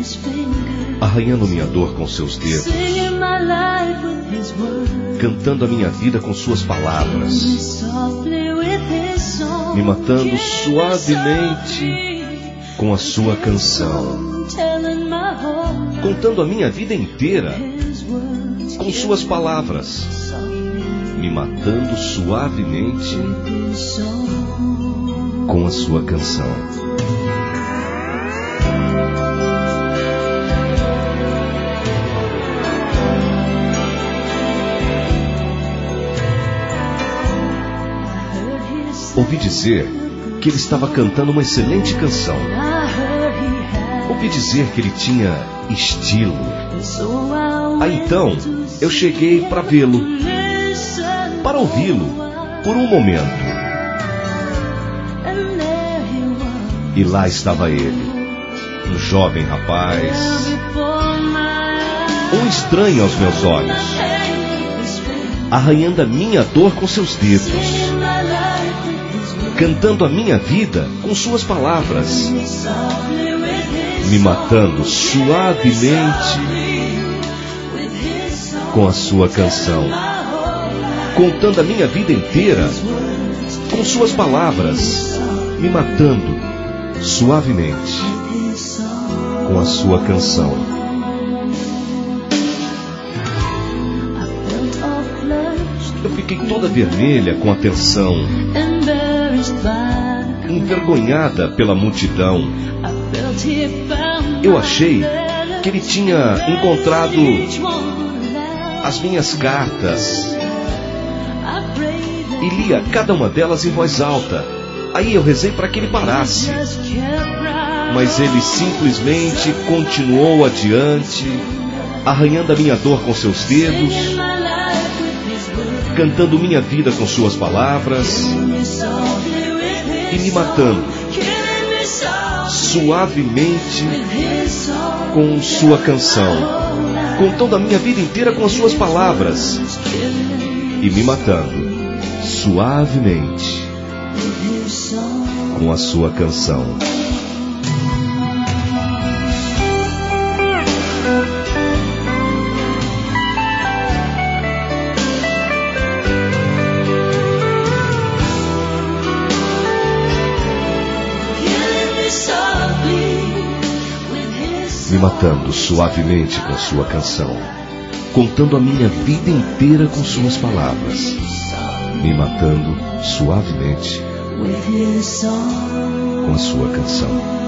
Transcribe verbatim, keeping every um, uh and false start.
arranhando minha dor com seus dedos, cantando a minha vida com suas palavras, me matando suavemente com a sua canção, contando a minha vida inteira com suas palavras, me matando suavemente com a sua canção. Ouvi dizer que ele estava cantando uma excelente canção. Ouvi dizer que ele tinha estilo. Aí então, eu cheguei para vê-lo, para ouvi-lo por um momento. E lá estava ele, um jovem rapaz, um estranho aos meus olhos, arranhando a minha dor com seus dedos, cantando a minha vida com suas palavras, me matando suavemente com a sua canção, contando a minha vida inteira com suas palavras, me matando suavemente com a sua canção. Eu fiquei toda vermelha com a tensão, envergonhada pela multidão. Eu achei que ele tinha encontrado as minhas cartas e lia cada uma delas em voz alta. Aí eu rezei para que ele parasse, mas ele simplesmente continuou adiante, arranhando a minha dor com seus dedos, cantando minha vida com suas palavras e me matando suavemente com sua canção, contando a minha vida inteira com as suas palavras e me matando suavemente com a sua canção. Me matando suavemente com sua canção, contando a minha vida inteira com suas palavras, me matando suavemente com a sua canção.